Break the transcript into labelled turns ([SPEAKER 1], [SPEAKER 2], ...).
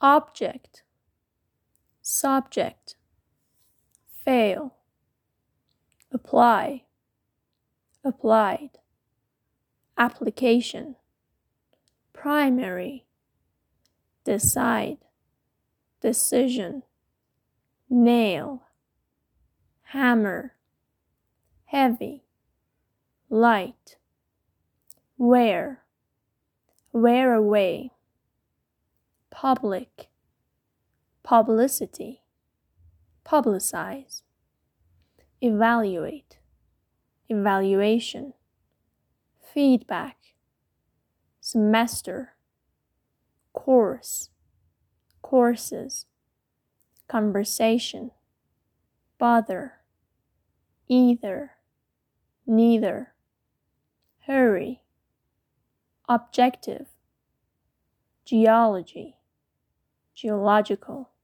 [SPEAKER 1] object, subject, fail, apply, applied, application, primary, decide, decision, nail, hammer, heavy, light, wear, wear away, public, publicity, publicize, evaluate, evaluation, feedback, semester, course, courses, conversation, bother, either, neither, hurry, objective, geology, geological,